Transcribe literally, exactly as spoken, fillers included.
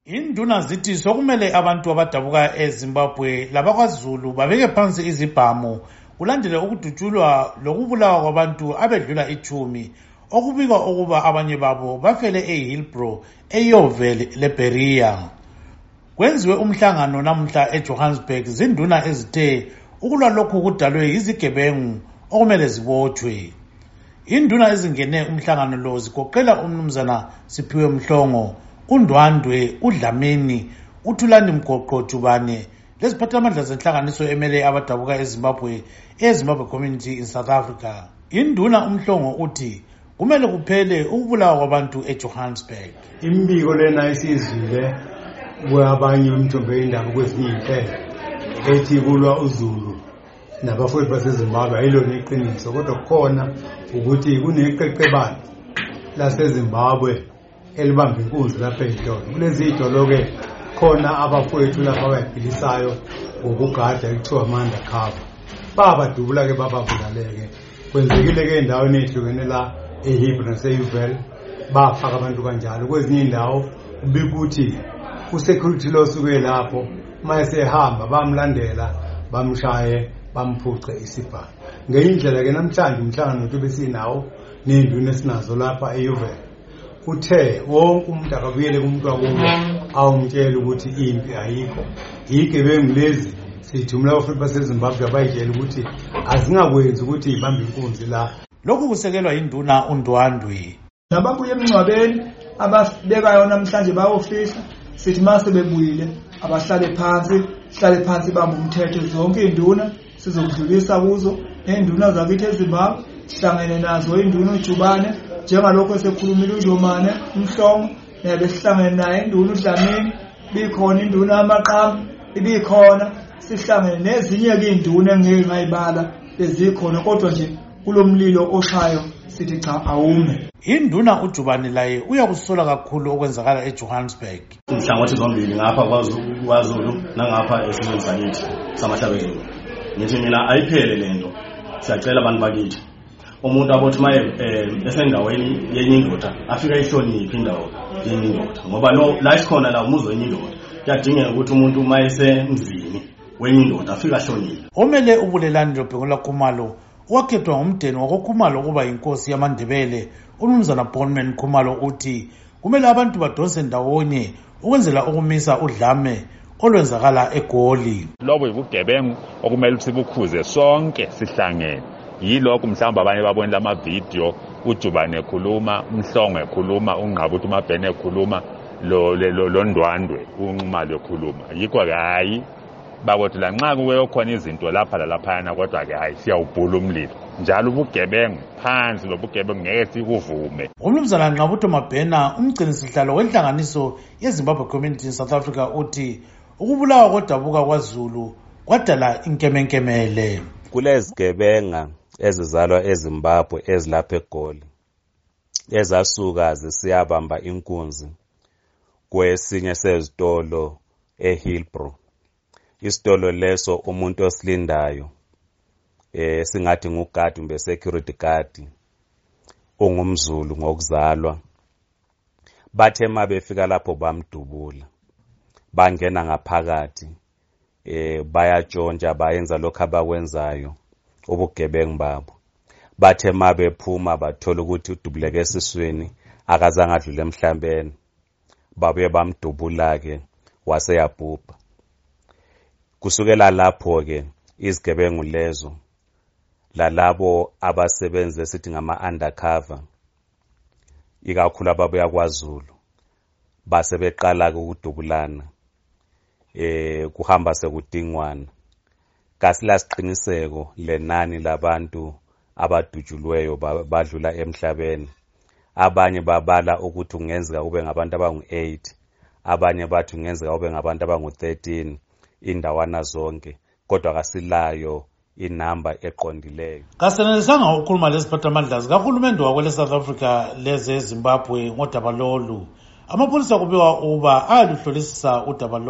Induna zithi sokumele abantu abadabuka eZimbabwe labakwaZulu babeke phansi izibhamu kulandela ukudutshulwa lokubulawa kwabantu abedlula ichumi okubikwa ukuba abanye babo bafele eHillbrow eYove leBeria. Kwenziwe umhlangano namuhla eJohannesburg zinduna ezithe ukulwa lokhu kudalwe izigebengu okumele zibotshwe. Induna ezingene umhlangano lo zigoqela umnumzana Siphiwe Mhlongo, uNdwandwe, uDlamini, uThulani Mgoqo Jubane leziphathamandla zenhlanganiso emele abadabuka eZimbabwe eZimbabwe Community in South Africa. Induna uMhlongo uthi kumele kuphele ukubulawa kwabantu eJohannesburg. Imbiko lena isizwile kwabanye umthombo indaba kwezinye impela ethi kulwa uZulu nabafowethu baseZimbabwe ayilona iqiniso, kodwa khona ukuthi kuneqeqebani laseZimbabwe elibamba inkunzi lapha eDolo. Kulezi idolo ke khona abafowethu lapha abayiphilisayo ngokugada ekuthiwa amanda cover babadubula ke bababulaleke. Kwenzekile ke endaweni ehlukene la eHillbrow naseYove bafaka abantu kanjalo. Kwezinye indawo ubikuthi usecurity lo suke lapho mayesehamba bamlandela bamshaye bamphuce isibhamu. Ngeyindlela ke namhlanje umhlangano wethu besinawo nenduna esinazo lapha eYove uthe wonke umuntu akabuyele kumuntu wakubo awumtshela ukuthi impi ayikho. Igebengu lezi sithumela abafowethu baseZimbabwe abayitshela ukuthi azingakwenzi ukuthi ibambe inkunzi la. Lokhu kusekelwa induna uNdwandwe. Nababuye emncwabeni ababekayo namhlanje bayofihla sithi mase bebuyile abahlale phansi hlale phansi bamba umthetho zonke induna sizokudlulisa kuzo nenduna zakithi eZimbabwe sihlangene nazo induna uJubane njengalokho esekhulumile uJomane uMhlongo nebesihlangene naye induna uDlamini bikhona induna amaqhamu ibikhona sihlangene nezinye ke induna engeke ngayibala bezikhona kodwa nje kulomlilo oshayo sithi cha awume. Induna uJubane laye uyakusola kakhulu okwenzakala eJohannesburg. Inhlangothi zombili ngapha kwaZulu nangapha esimweni sakithi samahlabezulu. Ngithi mina ayiphele lento. Siyacela abantu bakithi. Umuntu abothi maye esendaweni yenye indoda afika ihloniphe indawo yenye indoda. Ngoba no la isikhona la umuzo wenye indoda. Kuyadingeka ukuthi umuntu mayesemzini wenye indoda afika ahloniphe. Omele ubulelani loBhengu Khumalo wakhethwa ngumdeni wakoKhumalo kuba inkosi yamaNdebele. Umnumzana Bonman Khumalo uthi kumele abantu badonse ndawonye ukwenzela ukumisa udlame olwenzakala eGoli. Lobo yibugebengu okumele sibukhuze sonke sihlangene. Yilokho mhlawumbe abanye babonela ama video uJubane ekhuluma, Mhlongo ekhuluma, uNgqabuthi uMabhene ekhuluma, lo lo Ndwandwe uNxumalo ekhuluma. Yikho hayi bakothi la nxa kuwe khona izinto lapha lalaphana kodwa ke hayi siyawubhula umlilo. Njalo ubugebengu phansi lobugebengu ngeke sikuvume. Umnumzana Nqabuthi uMabhena umgcini sihlalo wenhlanganiso yeZimbabwe Community in South Africa uthi ukubulawa kodabuka kwaZulu kwadala inkemenkemele. Kulezigebenga ezizalwa eZimbabwe ezilapha eGoli ezasuka zisiyabamba inkunzi kwesinye sezitolo eHillbrow. Isitolo leso umuntu osilindayo eh singathi ngugadi umbe security guard ongumZulu ngokuzalwa. Bathe mabefika lapho bamdubula bangena ngaphakathi eh bayatshontsha bayenza lokho abakwenzayo ubugebengu babo. Bathe mabephuma bathola ukuthi udubuleke esiswini akazange adlule emhlambeni babuye bamdubula ke waseyabhubha. Kusukela lapho ke izigebengu lezo lalabo abasebenza esithi ngama undercover ikakhulu ababuya kwaZulu base beqala ukudubulana eh kuhamba sekudingwana. Kasila siqiniseko lenani labantu abadujulweyo badlula emhlabeni. Abanye babala ukuthi ungenzeka ube ngabantu abangu eight, abanye bathi ungenzeka ube ngabantu abangu thirteen indawana zonke, kodwa kasilayo inamba eqondileyo. Kasenelisanga ukukhuluma leziphathamandla zikahulumende wakwele South Africa leze Zimbabwe ngodaba lolu. Amapholisa kubikwa uba aluhlolisisa udaba